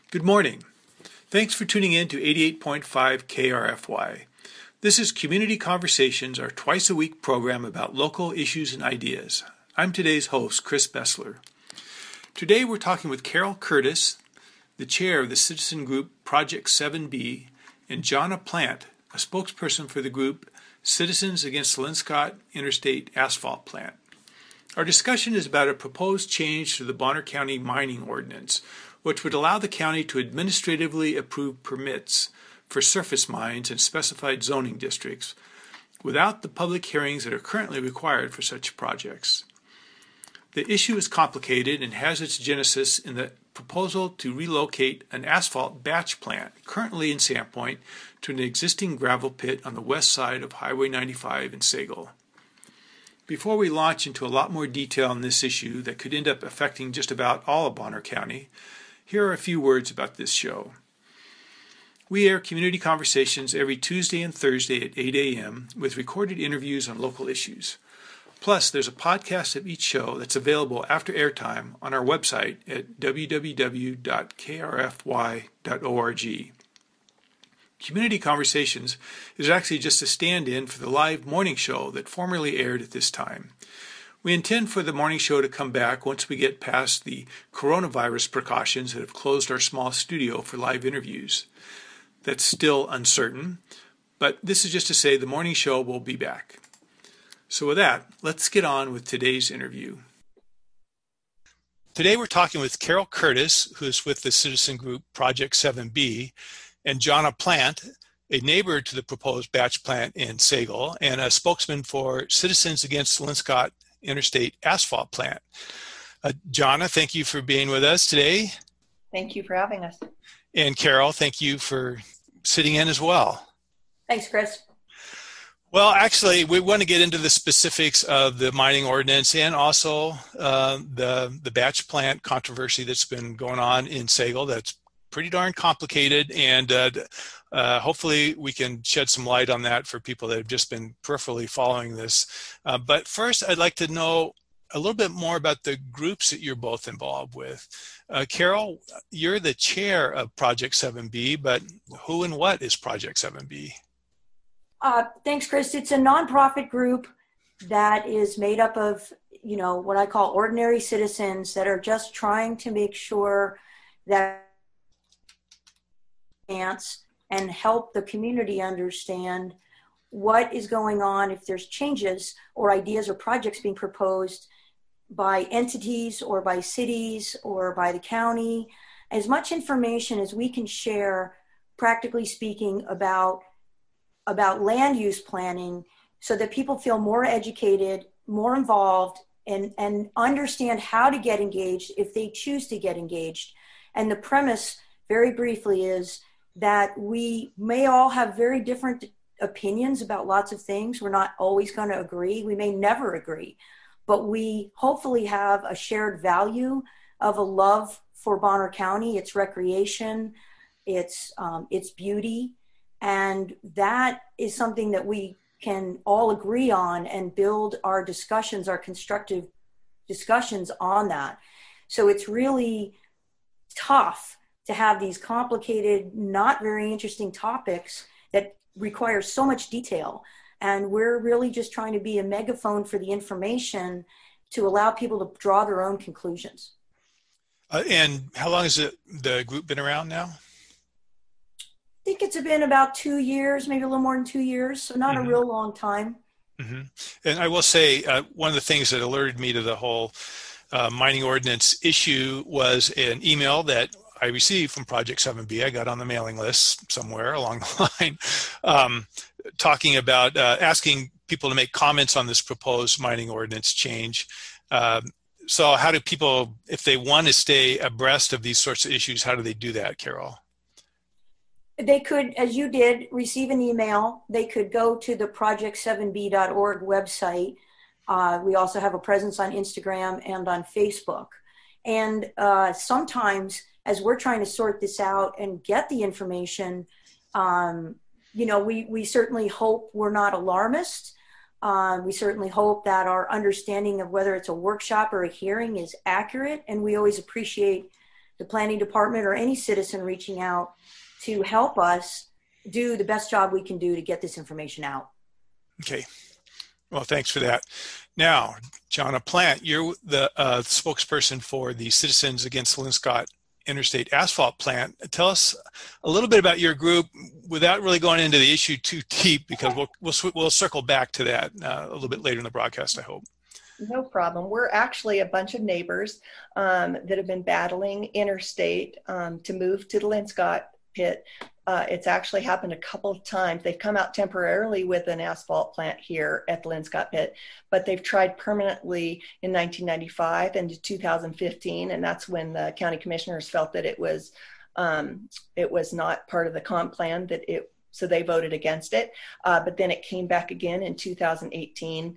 Good morning. Thanks for tuning in to 88.5 KRFY. This is Community Conversations, our twice-a-week program about local issues and ideas. I'm today's host, Chris Bessler. Today we're talking with Carol Curtis, the chair of the citizen group Project 7B, and Jonna Plant, a spokesperson for the group Citizens Against the Linscott Interstate Asphalt Plant. Our discussion is about a proposed change to the Bonner County Mining Ordinance, which would allow the county to administratively approve permits for surface mines in specified zoning districts without the public hearings that are currently required for such projects. The issue is complicated and has its genesis in the proposal to relocate an asphalt batch plant currently in Sandpoint to an existing gravel pit on the west side of Highway 95 in Sagal. Before we launch into a lot more detail on this issue that could end up affecting just about all of Bonner County, here are a few words about this show. We air community conversations every Tuesday and Thursday at 8 a.m. with recorded interviews on local issues. Plus, there's a podcast of each show that's available after airtime on our website at www.krfy.org. Community Conversations is actually just a stand-in for the live morning show that formerly aired at this time. We intend for the morning show to come back once we get past the coronavirus precautions that have closed our small studio for live interviews. That's still uncertain, but this is just to say the morning show will be back. So with that, let's get on with today's interview. Today we're talking with Carol Curtis, who is with the citizen group Project 7B, and Jonna Plant, a neighbor to the proposed batch plant in Sagal, and a spokesman for Citizens Against the Linscott Interstate Asphalt Plant. Jonna, thank you for being with us today. Thank you for having us. And Carol, thank you for sitting in as well. Thanks, Chris. Well, actually, we want to get into the specifics of the mining ordinance and also the batch plant controversy that's been going on in Sagal. That's pretty darn complicated, and hopefully we can shed some light on that for people that have just been peripherally following this. But first, I'd like to know a little bit more about the groups that you're both involved with. Carol, you're the chair of Project 7B, but who and what is Project 7B? Thanks, Chris. It's a nonprofit group that is made up of, what I call ordinary citizens that are just trying to make sure that and help the community understand what is going on if there's changes or ideas or projects being proposed by entities or by cities or by the county. As much information as we can share, practically speaking, about land use planning so that people feel more educated, more involved, and understand how to get engaged if they choose to get engaged. And the premise, very briefly, is that we may all have very different opinions about lots of things. We're not always going to agree. We may never agree, but we hopefully have a shared value of a love for Bonner County, its recreation, its beauty, and that is something that we can all agree on and build our discussions, our constructive discussions on that. So it's really tough to have these complicated, not very interesting topics that require so much detail. And we're really just trying to be a megaphone for the information to allow people to draw their own conclusions. And how long has the group been around now? I think it's been about 2 years, maybe a little more than 2 years, so not a real long time. Mm-hmm. And I will say one of the things that alerted me to the whole mining ordinance issue was an email that I received from Project 7B. I got on the mailing list somewhere along the line, talking about asking people to make comments on this proposed mining ordinance change. So how do people, if they want to stay abreast of these sorts of issues, how do they do that, Carol? They could, as you did, receive an email. They could go to the project7b.org website. We also have a presence on Instagram and on Facebook. And sometimes, as we're trying to sort this out and get the information, we certainly hope we're not alarmist. We certainly hope that our understanding of whether it's a workshop or a hearing is accurate. And we always appreciate the planning department or any citizen reaching out to help us do the best job we can do to get this information out. Okay. Well, thanks for that. Now, Jonna Plant, you're the spokesperson for the Citizens Against Linscott Interstate Asphalt Plant. Tell us a little bit about your group without really going into the issue too deep, because we'll circle back to that a little bit later in the broadcast, I hope. No problem. We're actually a bunch of neighbors that have been battling interstate to move to the Linscott pit. It's actually happened a couple of times. They've come out temporarily with an asphalt plant here at the Linscott pit, but they've tried permanently in 1995 and 2015, and that's when the county commissioners felt that it was not part of the comp plan, so they voted against it. But then it came back again in 2018.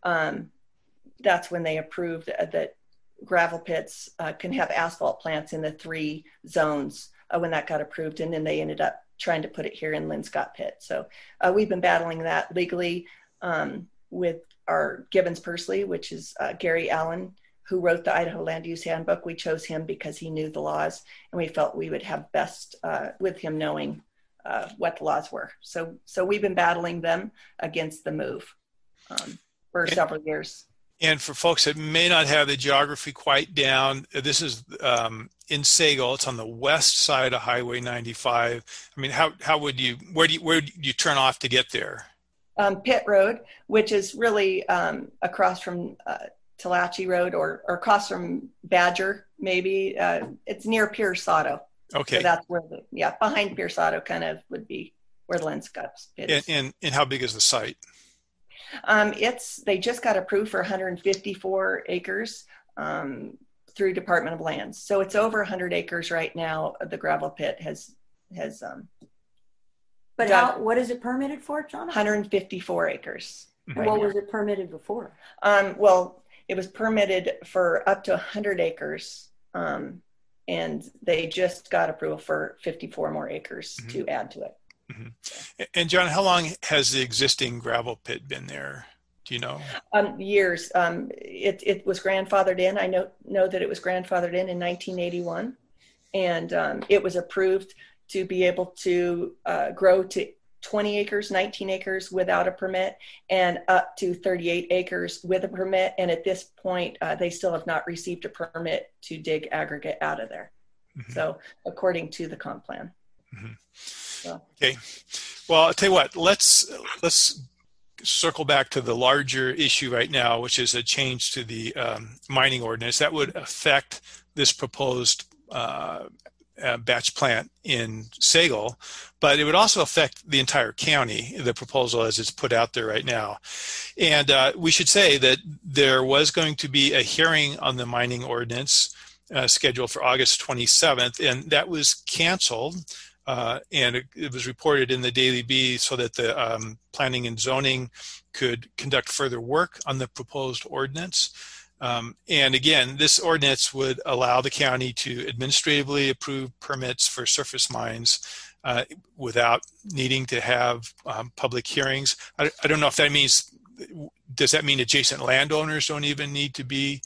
That's when they approved that gravel pits can have asphalt plants in the 3 zones when that got approved, and then they ended up trying to put it here in Linscott pit. So we've been battling that legally with our Gibbons Pursley, which is Gary Allen, who wrote the Idaho Land Use Handbook. We chose him because he knew the laws, and we felt we would have best with him knowing what the laws were. So we've been battling them against the move for several years. And for folks that may not have the geography quite down, this is in Sagal. It's on the west side of Highway 95. I mean, where do you turn off to get there? Pitt Road, which is really across from Talachi Road or across from Badger, maybe. It's near Pierce Auto. Okay. So that's where behind Pierce Auto kind of would be where the Linscott pit is. And how big is the site? They just got approved for 154 acres through Department of Lands. So it's over 100 acres right now. The gravel pit has But what is it permitted for, John? 154 acres. And what was it permitted before? Well, it was permitted for up to 100 acres. And they just got approval for 54 more acres to add to it. Mm-hmm. And John, how long has the existing gravel pit been there? Do you know? Years. It was grandfathered in. I know that it was grandfathered in 1981, and it was approved to be able to grow to 20 acres, 19 acres without a permit, and up to 38 acres with a permit. And at this point, they still have not received a permit to dig aggregate out of there. Mm-hmm. So according to the comp plan. Mm-hmm. Okay. Well, I'll tell you what, let's circle back to the larger issue right now, which is a change to the mining ordinance that would affect this proposed batch plant in Sagal, but it would also affect the entire county, the proposal as it's put out there right now. And we should say that there was going to be a hearing on the mining ordinance scheduled for August 27th, and that was canceled. And it was reported in the Daily Bee so that the planning and zoning could conduct further work on the proposed ordinance. And again, this ordinance would allow the county to administratively approve permits for surface mines without needing to have public hearings. I don't know if that means, does that mean adjacent landowners don't even need to be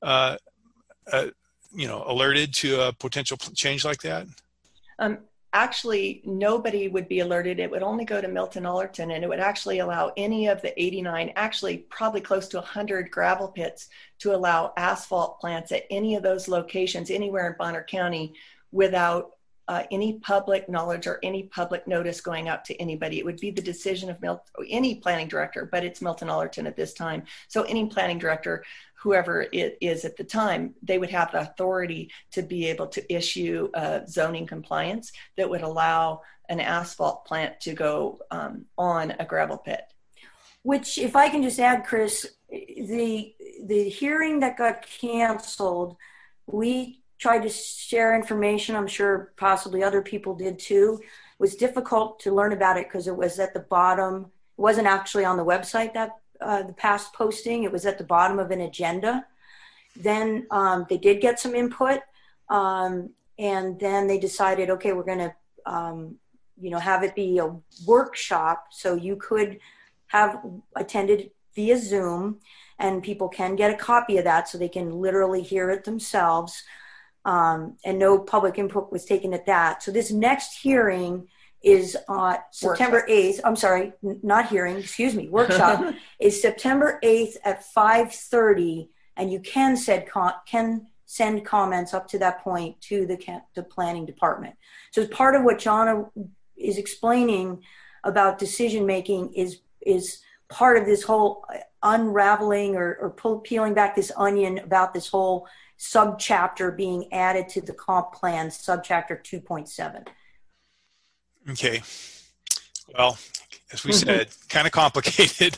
alerted to a potential change like that? Actually, nobody would be alerted. It would only go to Milton Allerton, and it would actually allow any of the 89, actually probably close to 100 gravel pits to allow asphalt plants at any of those locations anywhere in Bonner County without any public knowledge or any public notice going out to anybody. It would be the decision of any planning director, but it's Milton Allerton at this time. So any planning director, whoever it is at the time, they would have the authority to be able to issue zoning compliance that would allow an asphalt plant to go on a gravel pit. Which, if I can just add, Chris, the hearing that got canceled, we tried to share information. I'm sure possibly other people did too. It was difficult to learn about it because it was at the bottom. It wasn't actually on the website, that the past posting. It was at the bottom of an agenda. Then they did get some input, and then they decided, okay, we're going to have it be a workshop, so you could have attended via Zoom, and people can get a copy of that so they can literally hear it themselves. and no public input was taken at that. So this next hearing is September 8th. I'm sorry, not hearing, excuse me, workshop is September 8th at 5:30, and you can send comments up to that point to the planning department. So part of what Jonna is explaining about decision making is part of this whole unraveling or peeling back this onion about this whole subchapter being added to the comp plan, subchapter 2.7. Okay. Well, as we said, kind of complicated.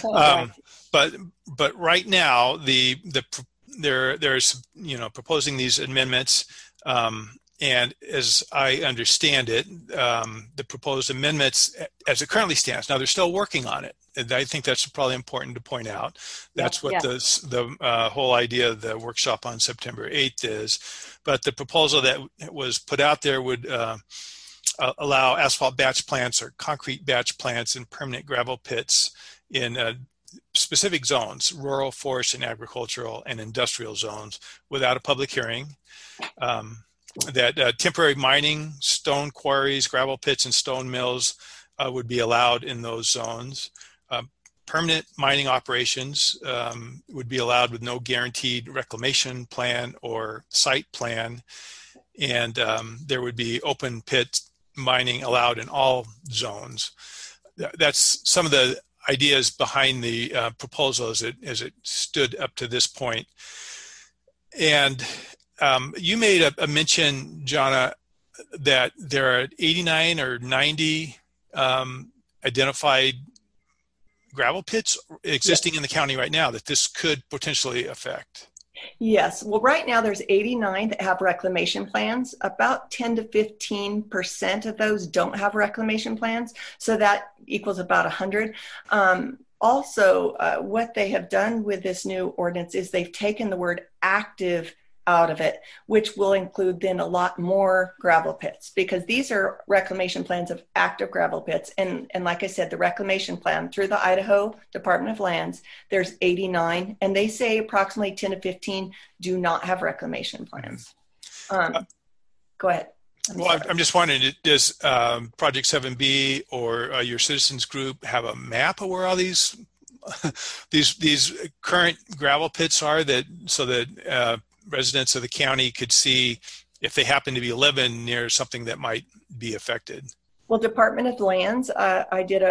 But right now, there's proposing these amendments, and as I understand it, the proposed amendments as it currently stands. Now they're still working on it, and I think that's probably important to point out. That's what the whole idea of the workshop on September 8th is. But the proposal that was put out there would allow asphalt batch plants or concrete batch plants in permanent gravel pits in specific zones, rural, forest, and agricultural and industrial zones, without a public hearing. That temporary mining, stone quarries, gravel pits, and stone mills would be allowed in those zones. Permanent mining operations would be allowed with no guaranteed reclamation plan or site plan. And there would be open pit mining allowed in all zones. That's some of the ideas behind the proposal as it stood up to this point. And you made a mention, Jonna, that there are 89 or 90 identified gravel pits existing in the county right now that this could potentially affect. Yes. Well, right now there's 89 that have reclamation plans. About 10 to 15% of those don't have reclamation plans. So that equals about 100. Also, what they have done with this new ordinance is they've taken the word active out of it, which will include then a lot more gravel pits, because these are reclamation plans of active gravel pits. And like I said, the reclamation plan through the Idaho Department of Lands, there's 89, and they say approximately 10 to 15 do not have reclamation plans. Go ahead. I'm just wondering, does Project 7B or your citizens group have a map of where all these current gravel pits are, so that residents of the county could see if they happen to be living near something that might be affected? Well, Department of Lands, I did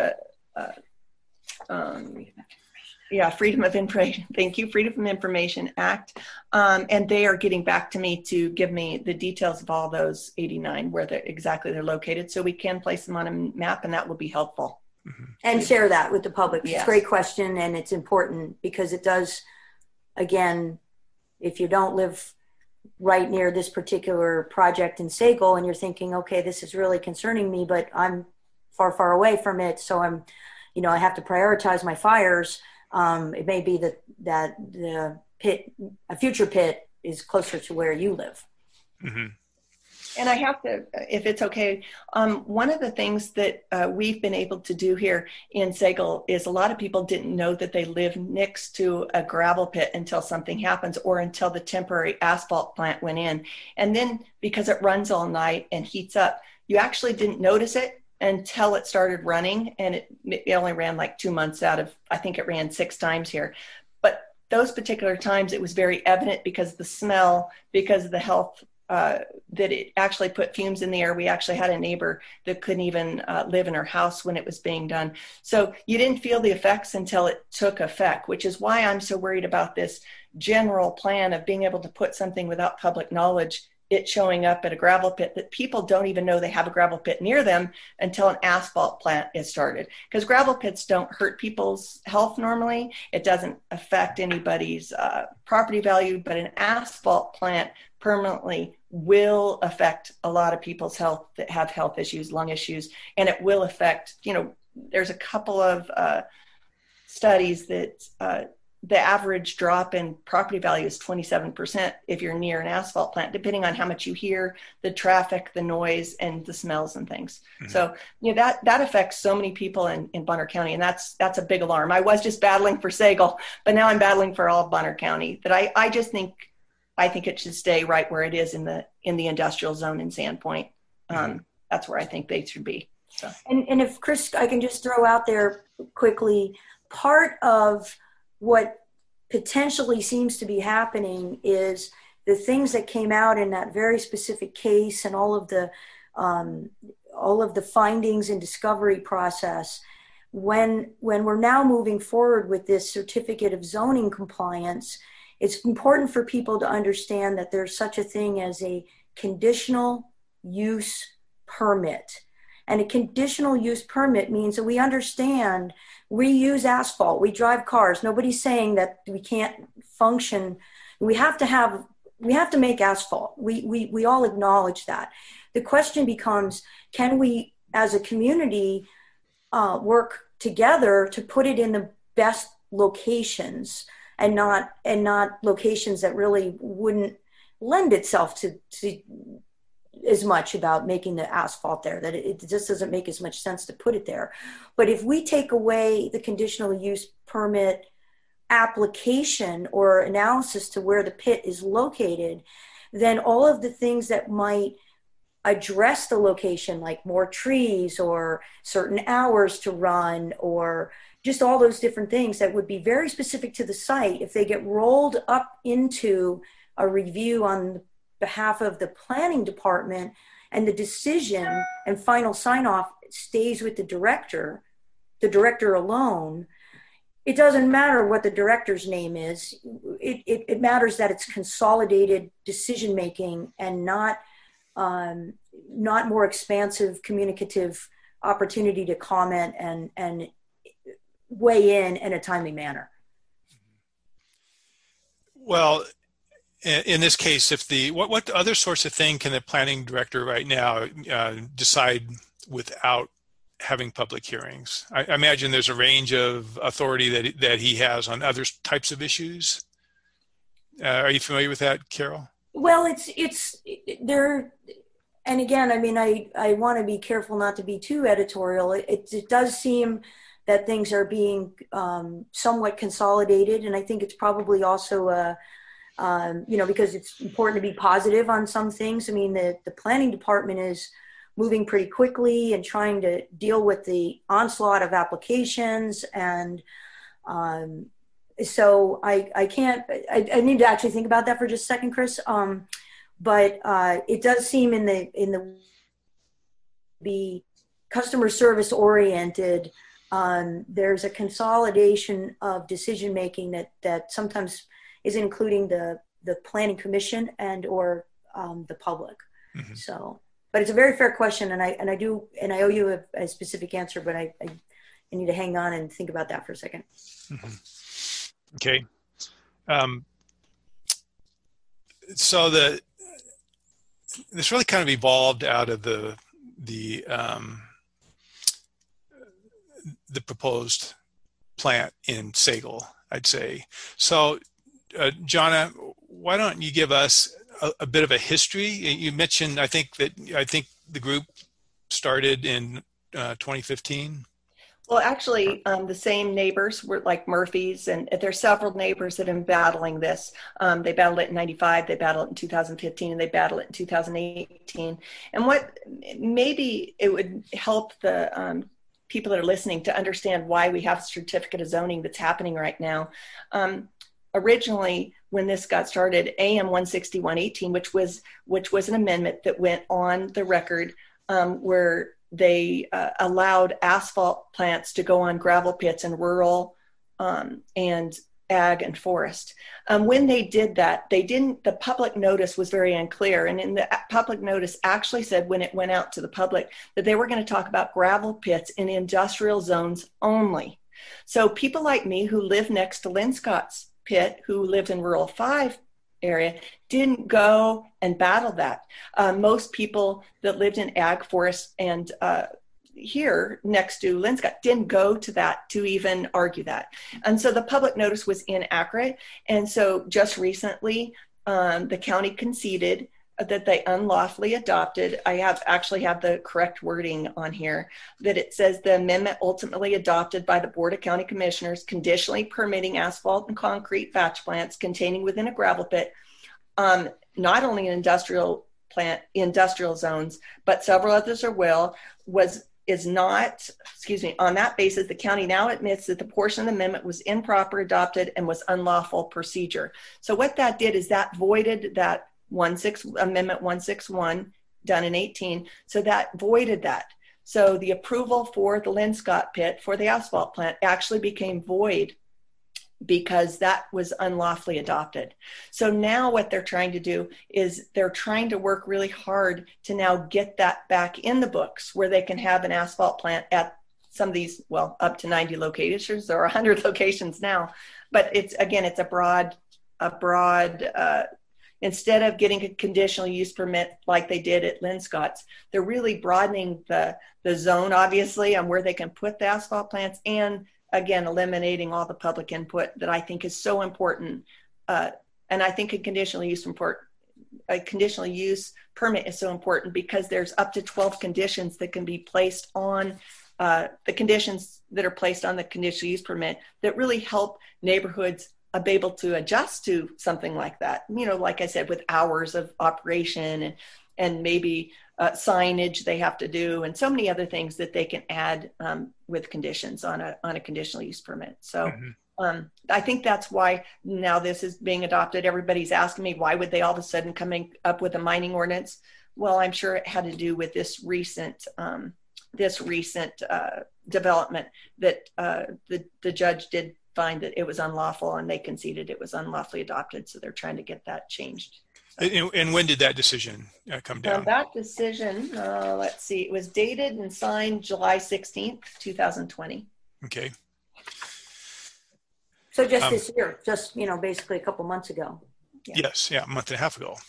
Freedom of Information. Thank you, Freedom of Information Act, and they are getting back to me to give me the details of all those 89 where exactly they're located, so we can place them on a map, and that will be helpful. And share that with the public. Yes. It's a great question, and it's important because it does, again, if you don't live right near this particular project in Sagal and you're thinking, okay, this is really concerning me, but I'm far, far away from it, so I have to prioritize my fires. It may be that the pit, a future pit, is closer to where you live. Mm-hmm. And I have to, if it's okay, one of the things that we've been able to do here in Sagal is a lot of people didn't know that they live next to a gravel pit until something happens, or until the temporary asphalt plant went in. And then because it runs all night and heats up, you actually didn't notice it until it started running. And it only ran like 2 months out of, I think it ran 6 times here. But those particular times, it was very evident because of the smell, because of the health, that it actually put fumes in the air. We actually had a neighbor that couldn't even live in her house when it was being done. So you didn't feel the effects until it took effect, which is why I'm so worried about this general plan of being able to put something without public knowledge, it showing up at a gravel pit that people don't even know they have a gravel pit near them until an asphalt plant is started. Because gravel pits don't hurt people's health normally. It doesn't affect anybody's property value, but an asphalt plant permanently will affect a lot of people's health that have health issues, lung issues, and it will affect, there's a couple of studies that the average drop in property value is 27% if you're near an asphalt plant, depending on how much you hear, the traffic, the noise, and the smells and things. Mm-hmm. So, that affects so many people in Bonner County, and that's a big alarm. I was just battling for Sagal, but now I'm battling for all of Bonner County. That I just think I think it should stay right where it is in the industrial zone in Sandpoint. That's where I think they should be. So. And if Chris, I can just throw out there quickly, part of what potentially seems to be happening is the things that came out in that very specific case and all of the findings and discovery process. When we're now moving forward with this certificate of zoning compliance, it's important for people to understand that there's such a thing as a conditional use permit. And a conditional use permit means that we understand we use asphalt, we drive cars. Nobody's saying that we can't function. We have to make asphalt. We all acknowledge that. The question becomes, can we as a community work together to put it in the best locations and not locations that really wouldn't lend itself to as much about making the asphalt there, that it just doesn't make as much sense to put it there. But if we take away the conditional use permit application or analysis to where the pit is located, then all of the things that might address the location, like more trees or certain hours to run or just all those different things that would be very specific to the site, if they get rolled up into a review on behalf of the planning department and the decision and final sign off stays with the director alone, it doesn't matter what the director's name is. It matters that it's consolidated decision making and not more expansive communicative opportunity to comment and weigh in a timely manner. Well, in this case, if what other sorts of thing can the planning director right now decide without having public hearings? I imagine there's a range of authority that he has on other types of issues. Are you familiar with that, Carol? Well, it's there. And again, I mean, I want to be careful not to be too editorial. It does seem that things are being somewhat consolidated. And I think it's probably also because it's important to be positive on some things. I mean, the planning department is moving pretty quickly and trying to deal with the onslaught of applications. And so I need to actually think about that for just a second, Chris. But it does seem in the customer service oriented, there's a consolidation of decision making that sometimes is including the planning commission and or the public. Mm-hmm. So, but it's a very fair question, and I owe you a specific answer, but I need to hang on and think about that for a second. Mm-hmm. Okay. So this really kind of evolved out of the proposed plant in Sagal, I'd say. So, Jonna, why don't you give us a bit of a history? You mentioned, I think the group started in 2015. Well, actually, the same neighbors were like Murphy's, and there's several neighbors that have been battling this. They battled it in 95, they battled it in 2015, and they battled it in 2018. And what maybe it would help the people that are listening to understand why we have a certificate of zoning that's happening right now. Originally, when this got started, AM 16118, which was an amendment that went on the record where they allowed asphalt plants to go on gravel pits in rural and ag and forest. When they did that, the public notice was very unclear. And in the public notice actually said, when it went out to the public, that they were going to talk about gravel pits in industrial zones only. So people like me who live next to Lynn Scott's pit, who lived in rural 5 area, didn't go and battle that. Most people that lived in ag, forest, and here next to Lynn Scott didn't go to that to even argue that. And so the public notice was inaccurate. And so just recently, the county conceded that they unlawfully adopted. I actually have the correct wording on here, that it says the amendment ultimately adopted by the Board of County Commissioners conditionally permitting asphalt and concrete batch plants containing within a gravel pit Not only in industrial zones, but several others is not, on that basis, the county now admits that the portion of the amendment was improper, adopted, and was unlawful procedure. So what that did is that voided that Amendment 161 done in 18. So that voided that. So the approval for the Lynn Scott pit for the asphalt plant actually became void because that was unlawfully adopted. So now what they're trying to do is they're trying to work really hard to now get that back in the books where they can have an asphalt plant at some of these, well, up to 90 locations or 100 locations now. But it's a broad, instead of getting a conditional use permit like they did at Lynn Scott's, they're really broadening the zone, obviously, on where they can put the asphalt plants, and again, eliminating all the public input that I think is so important. And I think a conditional use permit is so important because there's up to 12 conditions that can be placed on the conditions that are placed on the conditional use permit that really help neighborhoods be able to adjust to something like that. You know, like I said, with hours of operation and maybe signage they have to do, and so many other things that they can add with conditions on a conditional use permit. So I think that's why now this is being adopted. Everybody's asking me, why would they all of a sudden coming up with a mining ordinance? Well, I'm sure it had to do with this recent development that the judge did find that it was unlawful, and they conceded it was unlawfully adopted. So they're trying to get that changed. And when did that decision come down? That decision, let's see, it was dated and signed July 16th, 2020. Okay. So just this year, basically a couple months ago. Yeah. Yes, a month and a half ago.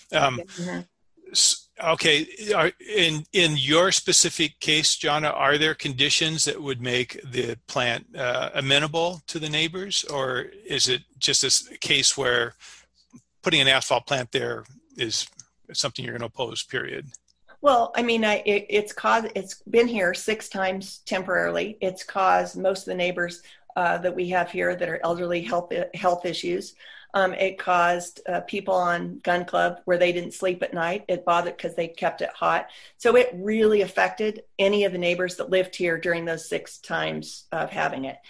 Okay, in your specific case, Jana, are there conditions that would make the plant amenable to the neighbors, or is it just a case where putting an asphalt plant there is something you're going to oppose, period? Well, I mean, it's been here 6 times temporarily. It's caused most of the neighbors that we have here that are elderly health issues. It caused people on Gun Club where they didn't sleep at night. It bothered because they kept it hot. So it really affected any of the neighbors that lived here during those 6 times of having it.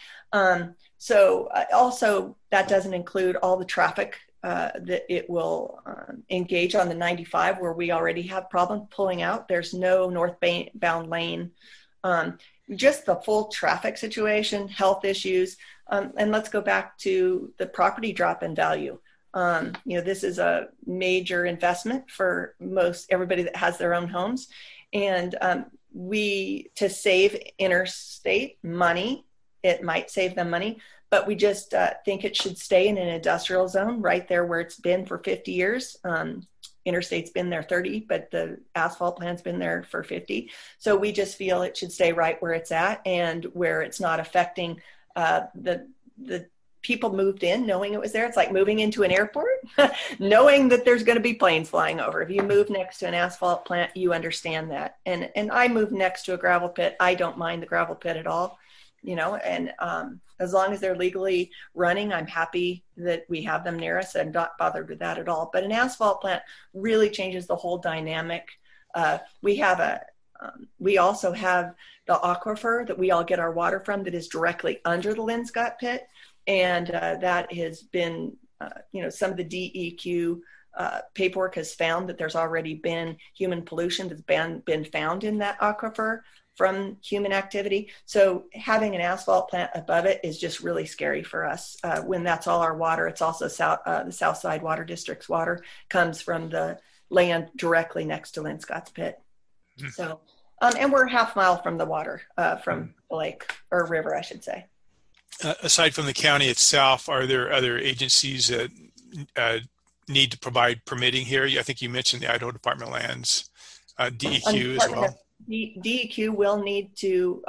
So also that doesn't include all the traffic that it will engage on the 95, where we already have problems pulling out. There's no northbound lane. Just the full traffic situation, health issues. And let's go back to the property drop in value. This is a major investment for everybody that has their own homes. And to save interstate money, it might save them money, but we just think it should stay in an industrial zone right there where it's been for 50 years. Interstate's been there 30, but the asphalt plant's been there for 50. So we just feel it should stay right where it's at and where it's not affecting the people moved in knowing it was there. It's like moving into an airport, knowing that there's going to be planes flying over. If you move next to an asphalt plant, you understand that. And I moved next to a gravel pit. I don't mind the gravel pit at all, and as long as they're legally running, I'm happy that we have them near us. I'm not bothered with that at all. But an asphalt plant really changes the whole dynamic. We also have the aquifer that we all get our water from that is directly under the Lynn Scott pit. And that has been, some of the DEQ paperwork has found that there's already been human pollution that's been found in that aquifer from human activity. So having an asphalt plant above it is just really scary for us when that's all our water. It's also the Southside Water District's water comes from the land directly next to Lynn Scott's pit. Mm-hmm. So, and we're half mile from the water, from the lake or river, I should say. Aside from the county itself, are there other agencies that need to provide permitting here? I think you mentioned the Idaho Department of Lands, DEQ as well. DEQ will need to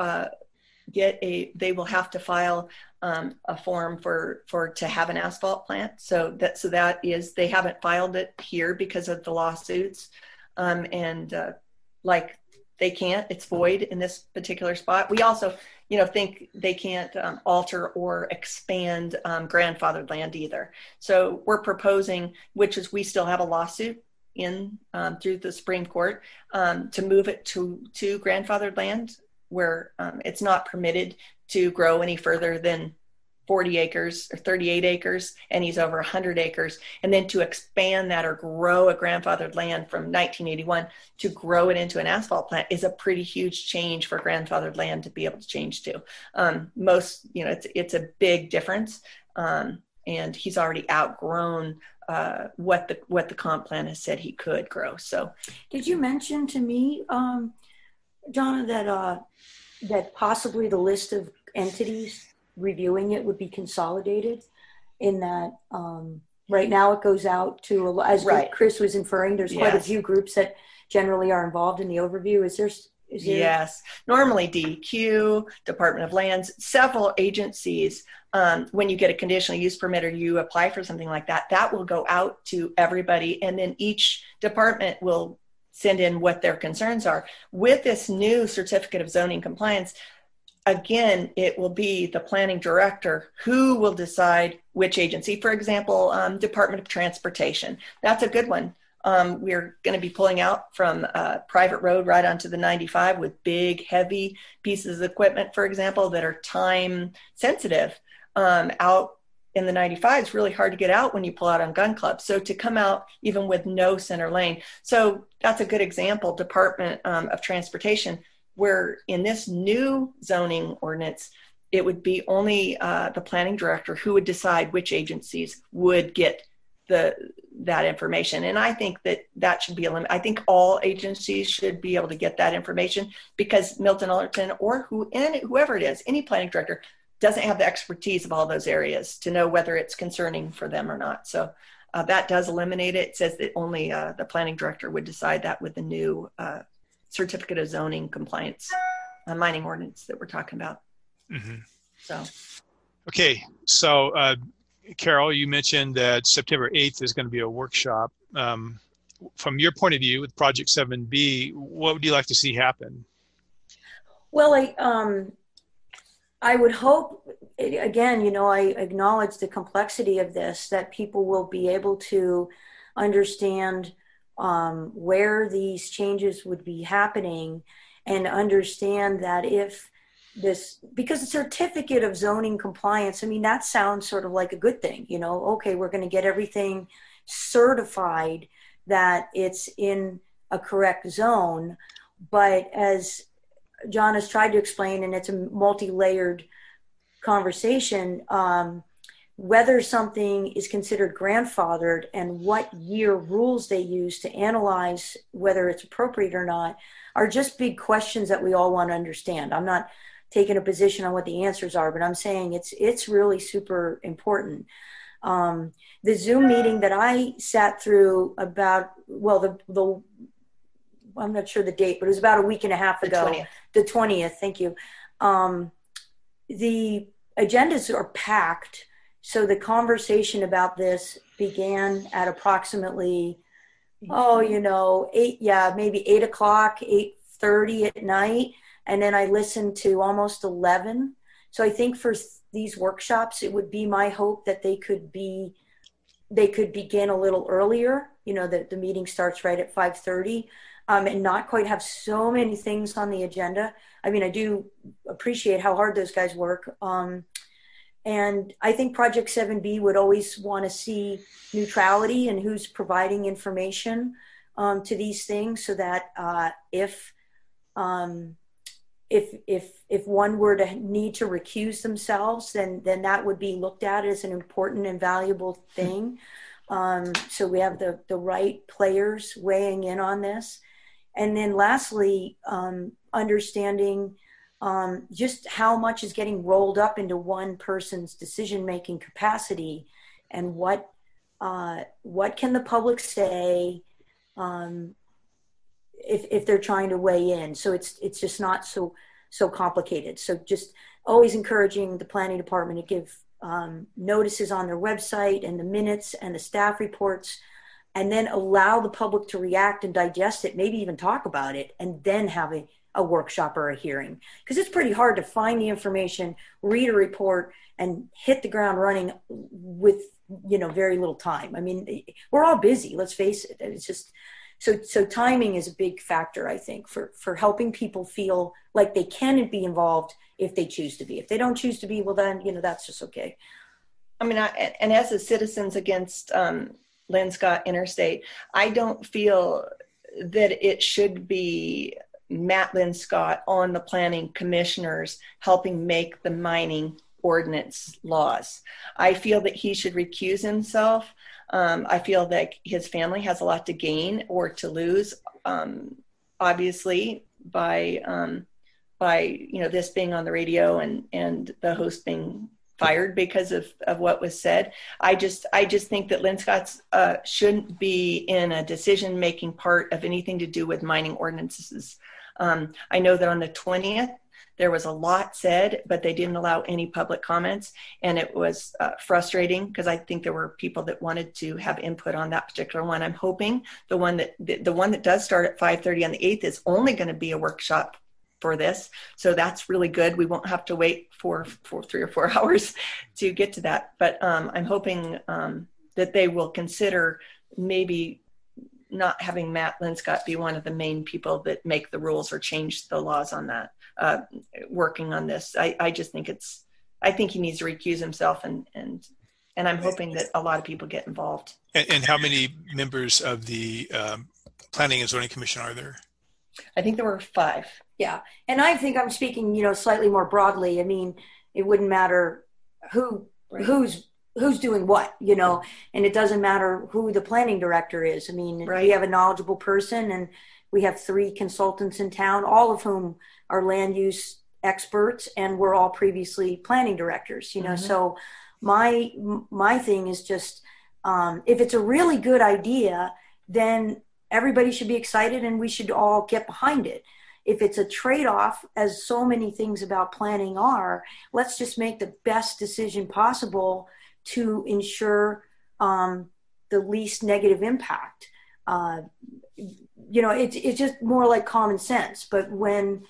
they will have to file a form to have an asphalt plant. So that is, they haven't filed it here because of the lawsuits. Like they can't, it's void in this particular spot. We also, think they can't alter or expand grandfathered land either. So we're proposing, which is we still have a lawsuit in through the Supreme Court to move it to grandfathered land where it's not permitted to grow any further than 40 acres or 38 acres, and he's over 100 acres. And then to expand that or grow a grandfathered land from 1981 to grow it into an asphalt plant is a pretty huge change for grandfathered land to be able to change to. It's a big difference. And he's already outgrown what the comp plan has said he could grow. So did you mention to me, Donna, that possibly the list of entities reviewing it would be consolidated, in that right now it goes out to, as right. Chris was inferring, there's quite a few groups that generally are involved in the overview. Is there? Yes, normally DEQ, Department of Lands, several agencies. When you get a conditional use permit or you apply for something like that, that will go out to everybody, and then each department will send in what their concerns are. With this new certificate of zoning compliance, again, it will be the planning director who will decide which agency. For example, Department of Transportation. That's a good one. We're going to be pulling out from a private road right onto the 95 with big, heavy pieces of equipment, for example, that are time sensitive. Out in the 95 is really hard to get out when you pull out on Gun Club. So to come out even with no center lane. So that's a good example, Department of Transportation, where in this new zoning ordinance, it would be only the planning director who would decide which agencies would get that information. And I think that should be a limit. I think all agencies should be able to get that information, because Milton Allerton or whoever it is, any planning director doesn't have the expertise of all those areas to know whether it's concerning for them or not. So that does eliminate it. It says that only the planning director would decide that with the new certificate of zoning compliance mining ordinance that we're talking about. Mm-hmm. So, okay. So, Carol, you mentioned that September 8th is going to be a workshop. From your point of view with Project 7B, what would you like to see happen? Well, I would hope, again, I acknowledge the complexity of this, that people will be able to understand where these changes would be happening, and understand that if this, because the certificate of zoning compliance, that sounds sort of like a good thing, okay, we're going to get everything certified that it's in a correct zone. But as John has tried to explain, and it's a multi-layered conversation, whether something is considered grandfathered and what year rules they use to analyze whether it's appropriate or not are just big questions that we all want to understand. I'm not taking a position on what the answers are, but I'm saying it's really super important. The Zoom meeting that I sat through about, I'm not sure the date, but it was about a week and a half ago. The 20th, thank you. The agendas are packed. So the conversation about this began at approximately, maybe 8 o'clock, 8:30 at night. And then I listened to almost 11. So I think for these workshops, it would be my hope that they could begin a little earlier, that the meeting starts right at 5:30, and not quite have so many things on the agenda. I do appreciate how hard those guys work. And I think Project 7B would always want to see neutrality in who's providing information to these things, so that if one were to need to recuse themselves, then that would be looked at as an important and valuable thing. So we have the right players weighing in on this. And then lastly, understanding just how much is getting rolled up into one person's decision-making capacity, and what can the public say if they're trying to weigh in. So it's just not so complicated. So just always encouraging the planning department to give notices on their website, and the minutes and the staff reports and then allow the public to react and digest it, maybe even talk about it, and then have a workshop or a hearing. Because it's pretty hard to find the information, read a report, and hit the ground running with, very little time. I mean, we're all busy, let's face it. It's just, so timing is a big factor, I think, for helping people feel like they can be involved if they choose to be. If they don't choose to be, well then, that's just okay. I mean, and as a Citizens Against Linscott Interstate, I don't feel that it should be Matt Linscott on the planning commissioners helping make the mining ordinance laws. I feel that he should recuse himself. I feel that his family has a lot to gain or to lose, obviously, by this being on the radio and the host being fired because of what was said. I just think that Linscott's shouldn't be in a decision-making part of anything to do with mining ordinances. I know that on the 20th, there was a lot said, but they didn't allow any public comments. And it was frustrating because I think there were people that wanted to have input on that particular one. I'm hoping the one that does start at 5:30 on the 8th is only going to be a workshop for this. So that's really good. We won't have to wait for 3 or 4 hours to get to that. But I'm hoping that they will consider maybe not having Matt Linscott be one of the main people that make the rules or change the laws on that, working on this. I just think I think he needs to recuse himself, and I'm hoping that a lot of people get involved. And how many members of the Planning and Zoning Commission are there? I think there were 5. Yeah. And I think I'm speaking, slightly more broadly. I mean, it wouldn't matter who's doing what, and it doesn't matter who the planning director is. I mean, we have a knowledgeable person, and we have 3 consultants in town, all of whom are land use experts, and we're all previously planning directors, Mm-hmm. So my thing is just, if it's a really good idea, then everybody should be excited and we should all get behind it. If it's a trade-off, as so many things about planning are, let's just make the best decision possible to ensure the least negative impact. It's just more like common sense. But when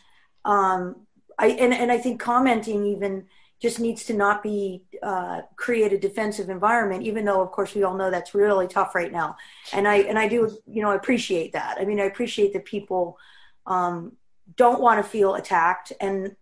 I think commenting even just needs to not be create a defensive environment, even though of course we all know that's really tough right now. And I do appreciate that. I mean, I appreciate that people don't want to feel attacked, and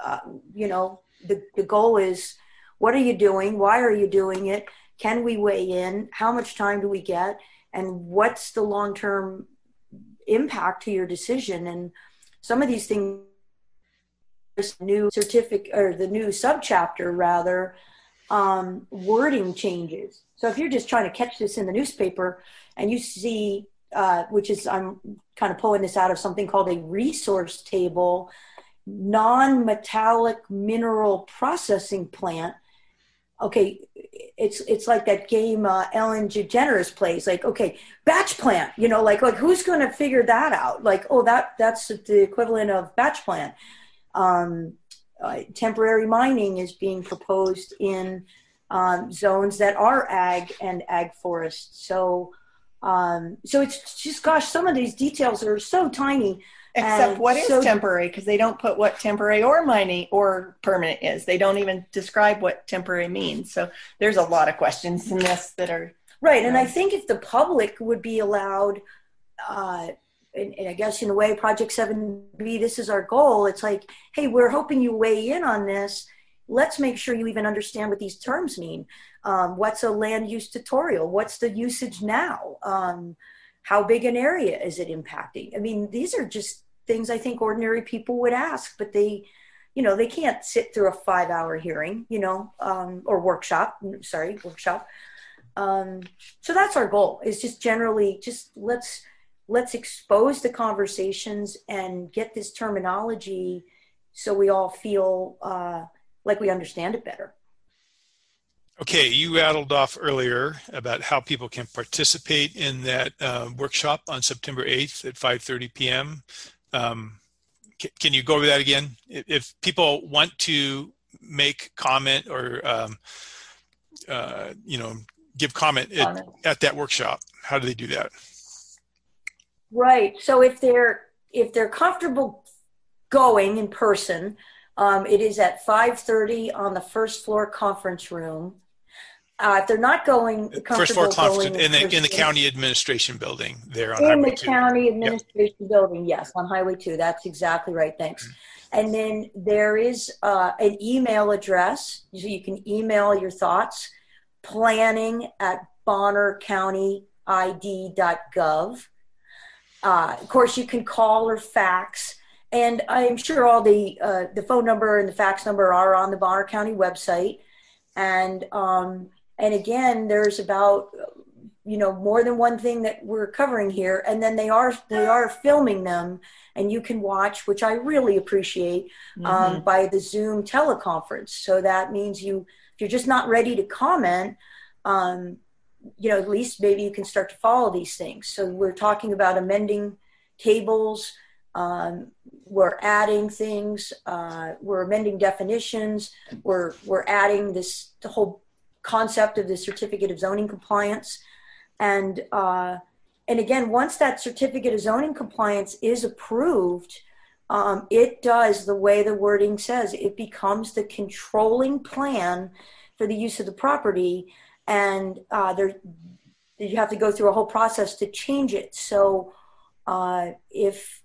the goal is, what are you doing? Why are you doing it? Can we weigh in? How much time do we get? And what's the long-term impact to your decision? And some of these things, this new certificate, or the new subchapter rather, wording changes. So if you're just trying to catch this in the newspaper and you see, which is, I'm kind of pulling this out of something called a resource table, non-metallic mineral processing plant. Okay, it's like that game Ellen DeGeneres plays. Like, okay, batch plant. Like who's going to figure that out? Like, oh, that's the equivalent of batch plant. Temporary mining is being proposed in zones that are ag and ag forest. So it's just, gosh, some of these details are so tiny. Except what is temporary, because they don't put what temporary or mining or permanent is. They don't even describe what temporary means. So there's a lot of questions in this that are... Right, and I think if the public would be allowed, and I guess in a way, Project 7B, this is our goal. It's like, hey, we're hoping you weigh in on this. Let's make sure you even understand what these terms mean. What's a land use tutorial? What's the usage now? How big an area is it impacting? I mean, these are just things I think ordinary people would ask, but they can't sit through a 5-hour hearing, or workshop. So that's our goal, is just generally just let's expose the conversations and get this terminology so we all feel like we understand it better. Okay, you rattled off earlier about how people can participate in that workshop on September 8th at 5:30 p.m. Can you go over that again? If people want to make comment or give comment at that workshop, how do they do that? Right. So if they're comfortable going in person, it is at 5:30 on the first floor conference room. If they're not First floor comfortable conference going in the person, county administration building there on in Highway the 2. county Yep. administration building, yes, on Highway 2. That's exactly right. Thanks. And then there is an email address. So you can email your thoughts, planning@bonnercountyid.gov. Of course, you can call or fax. And I'm sure all the phone number and the fax number are on the Bonner County website. And again, there's about more than one thing that we're covering here, and then they are filming them, and you can watch, which I really appreciate, by the Zoom teleconference. So that means if you're just not ready to comment, at least maybe you can start to follow these things. So we're talking about amending tables. We're adding things. We're amending definitions. We're adding the whole concept of the certificate of zoning compliance. And again, once that certificate of zoning compliance is approved, it does the way the wording says. It becomes the controlling plan for the use of the property, and you have to go through a whole process to change it. So if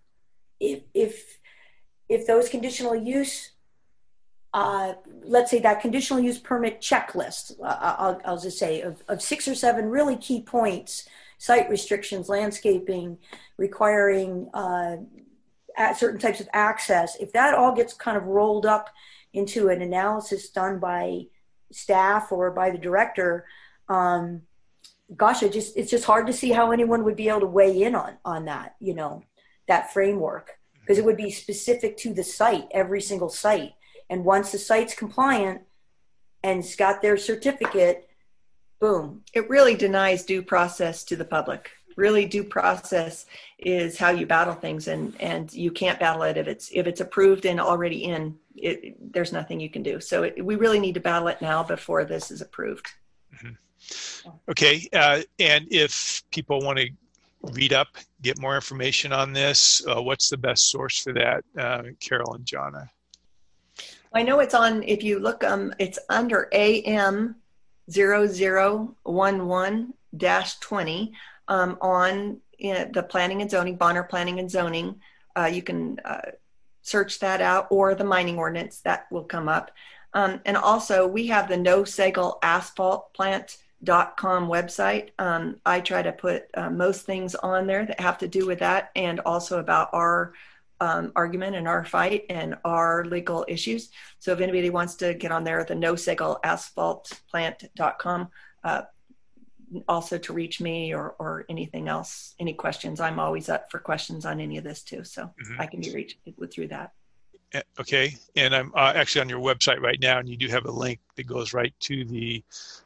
those conditional use, let's say that conditional use permit checklist, I'll just say of 6 or 7 really key points: site restrictions, landscaping, requiring certain types of access. If that all gets kind of rolled up into an analysis done by staff or by the director, it's just hard to see how anyone would be able to weigh in on that, that framework, because it would be specific to the site, every single site. And once the site's compliant and it's got their certificate, boom. It really denies due process to the public. Really, due process is how you battle things, and you can't battle it if it's approved and already in. There's nothing you can do. So we really need to battle it now before this is approved. Mm-hmm. Okay, and if people want to read up, get more information on this, what's the best source for that, Carol and Jonna? I know it's on, if you look, it's under AM 0011-20 on the planning and zoning, Bonner Planning and Zoning. You can search that out, or the mining ordinance, that will come up. And also we have the NoSegleAsphaltPlant.com website. I try to put most things on there that have to do with that, and also about our argument and our fight and our legal issues. So if anybody wants to get on there, the NoSegleAsphaltPlant.com, also to reach me or anything else, any questions. I'm always up for questions on any of this too. So I can be reached through that. Okay. And I'm actually on your website right now, and you do have a link that goes right to the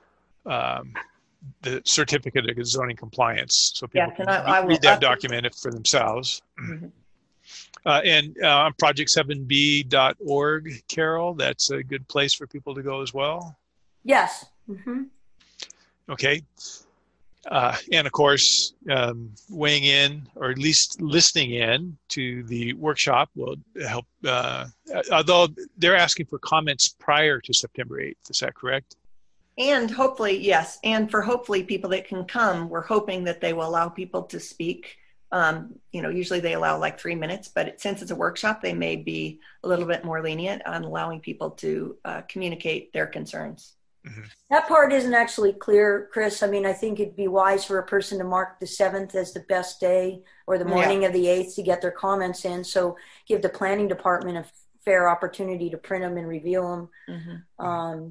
certificate of zoning compliance. So people can read that document for themselves. Mm-hmm. And on project7b.org, Carol, that's a good place for people to go as well? Yes. Mm-hmm. Okay. And of course, weighing in, or at least listening in to the workshop will help, although they're asking for comments prior to September 8th. Is that correct? And hopefully, yes. And for hopefully people that can come, we're hoping that they will allow people to speak. Usually they allow like 3 minutes, but since it's a workshop, they may be a little bit more lenient on allowing people to communicate their concerns. Mm-hmm. That part isn't actually clear, Chris. I mean, I think it'd be wise for a person to mark the 7th as the best day, or the morning of the 8th, to get their comments in. So give the planning department a fair opportunity to print them and review them. Mm-hmm.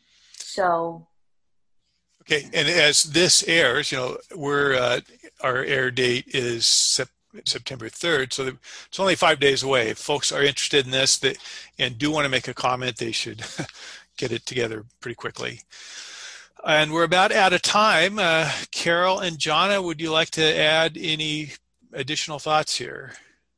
Okay, and as this airs, our air date is September 3rd, so it's only 5 days away. If folks are interested in this and do want to make a comment, they should get it together pretty quickly. And we're about out of time. Carol and Jonna, would you like to add any additional thoughts here?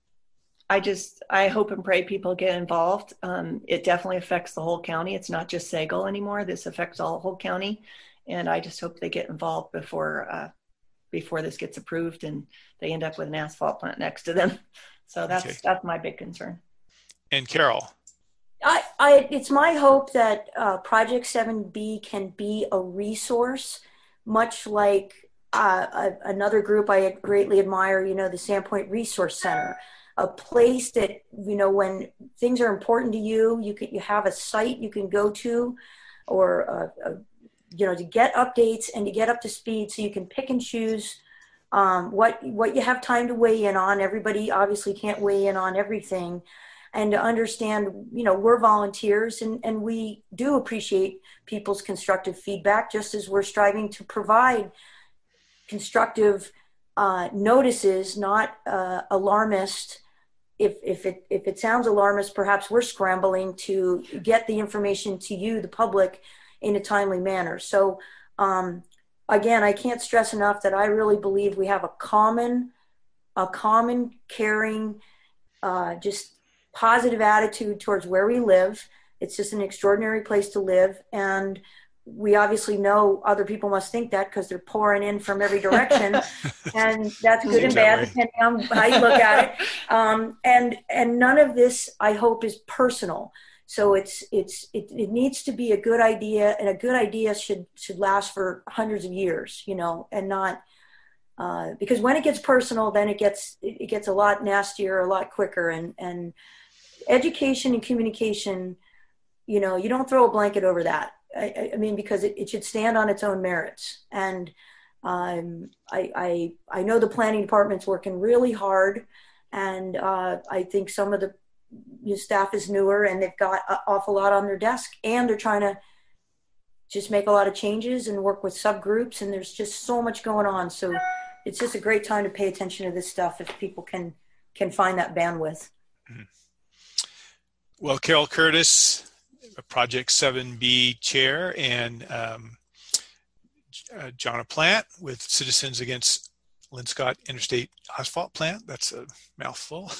I hope and pray people get involved. It definitely affects the whole county. It's not just Sagle anymore. This affects all whole county. And I just hope they get involved before before this gets approved and they end up with an asphalt plant next to them. So that's my big concern. And Carol. It's my hope that Project 7B can be a resource, much like another group I greatly admire, the Sandpoint Resource Center, a place that, when things are important to you, you have a site you can go to, or to get updates and to get up to speed, so you can pick and choose what you have time to weigh in on. Everybody obviously can't weigh in on everything. And to understand, we're volunteers and we do appreciate people's constructive feedback, just as we're striving to provide constructive notices, not alarmist. If it sounds alarmist, perhaps we're scrambling to get the information to you, the public, in a timely manner. So again, I can't stress enough that I really believe we have a common caring, just positive attitude towards where we live. It's just an extraordinary place to live. And we obviously know other people must think that because they're pouring in from every direction. And that's good and bad, depending on how you look at it. And none of this, I hope, is personal. So it needs to be a good idea, and a good idea should last for hundreds of years, and not, because when it gets personal, then it gets a lot nastier, a lot quicker. And education and communication, you don't throw a blanket over that. I mean, because it should stand on its own merits. And I know the planning department's working really hard, and I think some of the staff is newer and they've got an awful lot on their desk, and they're trying to just make a lot of changes and work with subgroups, and there's just so much going on. So it's just a great time to pay attention to this stuff if people can find that bandwidth. Mm-hmm. Well, Carol Curtis, Project 7B chair, and Jonna Plant with Citizens Against Linscott Interstate Asphalt Plant. That's a mouthful.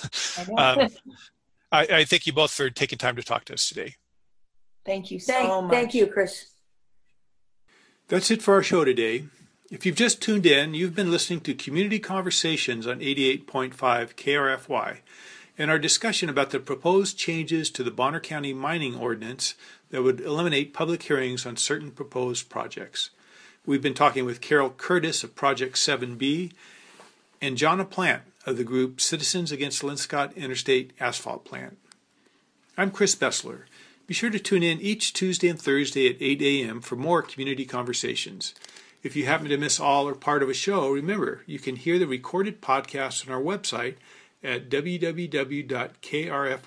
I thank you both for taking time to talk to us today. Thank you so much. Thank you, Chris. That's it for our show today. If you've just tuned in, you've been listening to Community Conversations on 88.5 KRFY and our discussion about the proposed changes to the Bonner County Mining Ordinance that would eliminate public hearings on certain proposed projects. We've been talking with Carol Curtis of Project 7B and Jonna Plant of the group Citizens Against Linscott Interstate Asphalt Plant. I'm Chris Bessler. Be sure to tune in each Tuesday and Thursday at 8 a.m. for more community conversations. If you happen to miss all or part of a show, remember, you can hear the recorded podcast on our website at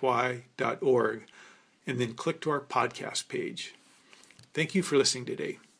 www.krfy.org and then click to our podcast page. Thank you for listening today.